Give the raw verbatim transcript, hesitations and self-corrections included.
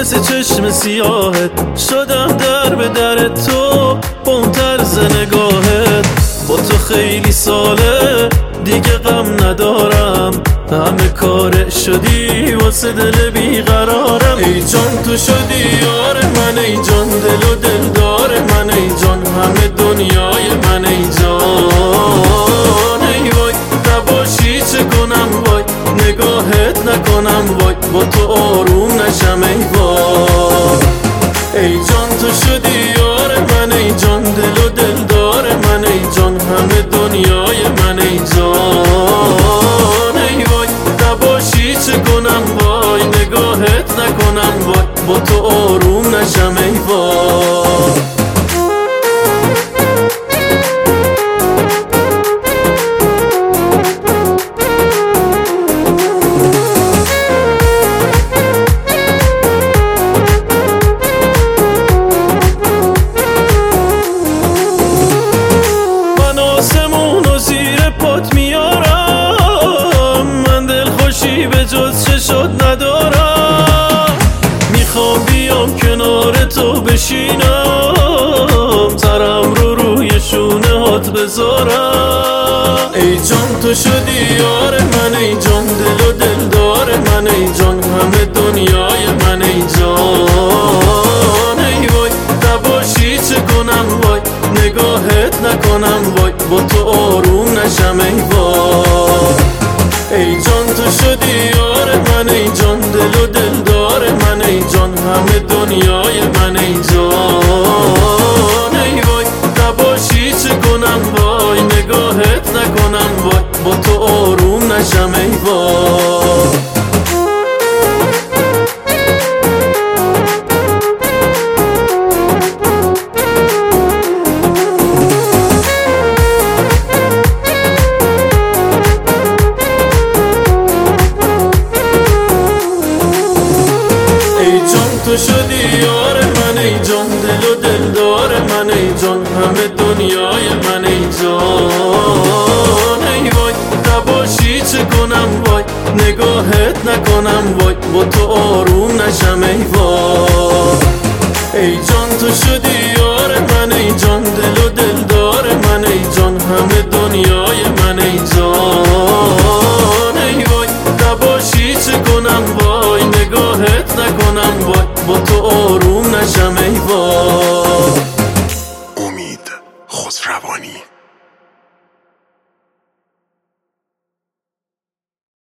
مثل چشم سیاهت شدم در به در تو با اون طرز نگاهت. با تو خیلی ساله دیگه غم ندارم، همه کار شدی واسه دل بیقرارم. ای جان تو شدی یار من، ای جان دل و دلدار من، ای جان همه دنیای من، ای جان. ای وای نباشی چه کنم وای، نگاهت نکنم وای، با تو آروم نشم ای وای. ای جان تو شدی یار من، ای جان دل و دلدار من، ای جان همه دنیای من، ای جان. ای وای نباشی چه کنم وای، نگاهت نکنم وای، با تو آروم نشم ای وای. به جز چشات ندارم، میخوام بیام کنار تو بشینم، سرم رو روی شونه هات بذارم. ای جان تو شدی یار من، ای جان دل و دلدار من، ای جان همه دنیای من، ای جان. ای وای نباشی چه کنم وای، نگاهت نکنم وای، با تو آروم نشم ای وای. ای جان تو شدی یار من، ای جان دل و دلدار من، ای جان همه دنیای من، ای جان. ای وای نباشی چه کنم وای، نگاهت نکنم وای، با تو آروم نشم ای وای. تو شدی یار من، ای جان دل و دلدار من، ای جان همه دنیای من، ای جان. ای وای نباشی چه کنم وای، نگاهت نکنم وای، با تو آروم نشم ای وای. ای جان تو شدی یار من، ای جان دل و دلدار من، ای جان همه دنیای من، ای جان. ای وای نباشی چه کنم وای، نگاهت نکنم وای، با تو آروم نشم ای وای. امید خسروانی.